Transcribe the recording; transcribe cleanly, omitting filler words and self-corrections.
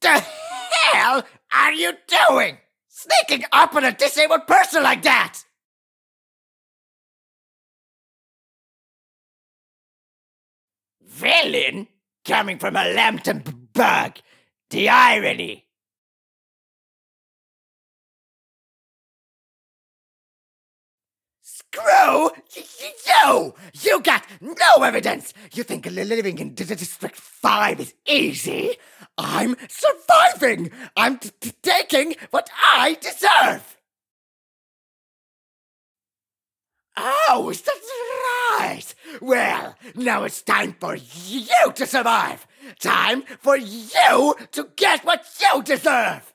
the hell are you doing? Sneaking up on a disabled person like that? Villain? Coming from a Lambton bug. The irony. Screw you! You got no evidence! You think living in District 5 is easy? I'm surviving! I'm taking what I deserve! Oh, is that right? Well, now it's time for you to survive! Time for you to get what you deserve!